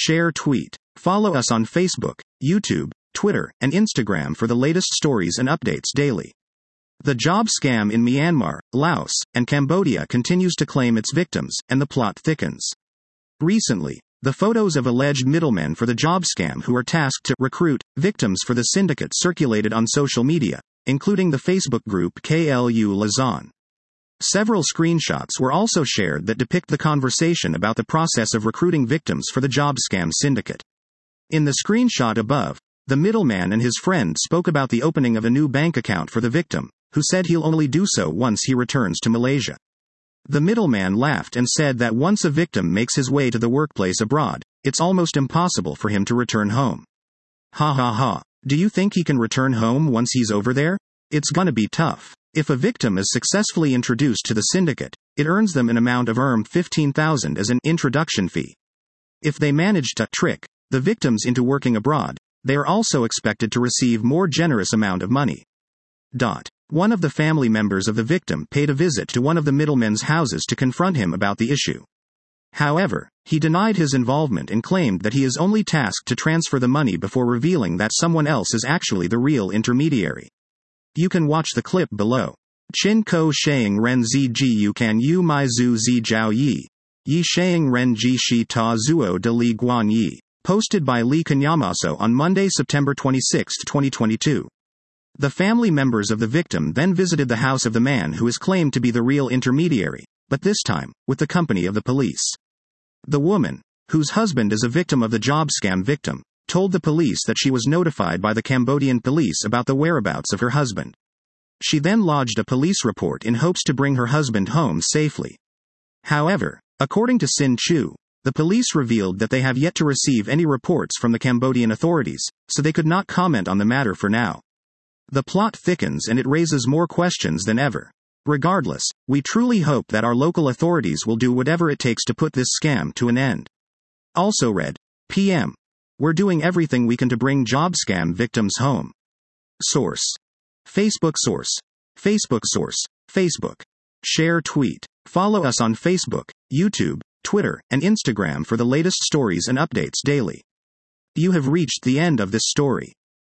share, tweet. Follow us on Facebook, YouTube, Twitter, and Instagram for the latest stories and updates daily. The job scam in Myanmar, Laos, and Cambodia continues to claim its victims, and the plot thickens. Recently, the photos of alleged middlemen for the job scam who are tasked to recruit victims for the syndicate circulated on social media, including the Facebook group KLU Luzon. Several screenshots were also shared that depict the conversation about the process of recruiting victims for the job scam syndicate. In the screenshot above, the middleman and his friend spoke about the opening of a new bank account for the victim, who said he'll only do so once he returns to Malaysia. The middleman laughed and said that once a victim makes his way to the workplace abroad, it's almost impossible for him to return home. Ha ha ha. Do you think he can return home once he's over there? It's gonna be tough. If a victim is successfully introduced to the syndicate, it earns them an amount of $15,000 as an introduction fee. If they manage to trick the victims into working abroad, they are also expected to receive more generous amount of money. One of the family members of the victim paid a visit to one of the middlemen's houses to confront him about the issue. However, he denied his involvement and claimed that he is only tasked to transfer the money before revealing that someone else is actually the real intermediary. You can watch the clip below. Chin ko shang ren zi ji yu kan yu mai zu zi jiao yi. Yi shang ren ji shi ta zuo de li guan yi. Posted by Lee Kanyamaso on Monday, September 26, 2022. The family members of the victim then visited the house of the man who is claimed to be the real intermediary, but this time, with the company of the police. The woman, whose husband is a victim of the job scam victim, told the police that she was notified by the Cambodian police about the whereabouts of her husband. She then lodged a police report in hopes to bring her husband home safely. However, according to Sin Chu, the police revealed that they have yet to receive any reports from the Cambodian authorities, so they could not comment on the matter for now. The plot thickens and it raises more questions than ever. Regardless, we truly hope that our local authorities will do whatever it takes to put this scam to an end. Also read, PM. We're doing everything we can to bring job scam victims home. Source. Facebook source. Facebook source. Facebook. Share, tweet. Follow us on Facebook, YouTube, Twitter, and Instagram for the latest stories and updates daily. You have reached the end of this story.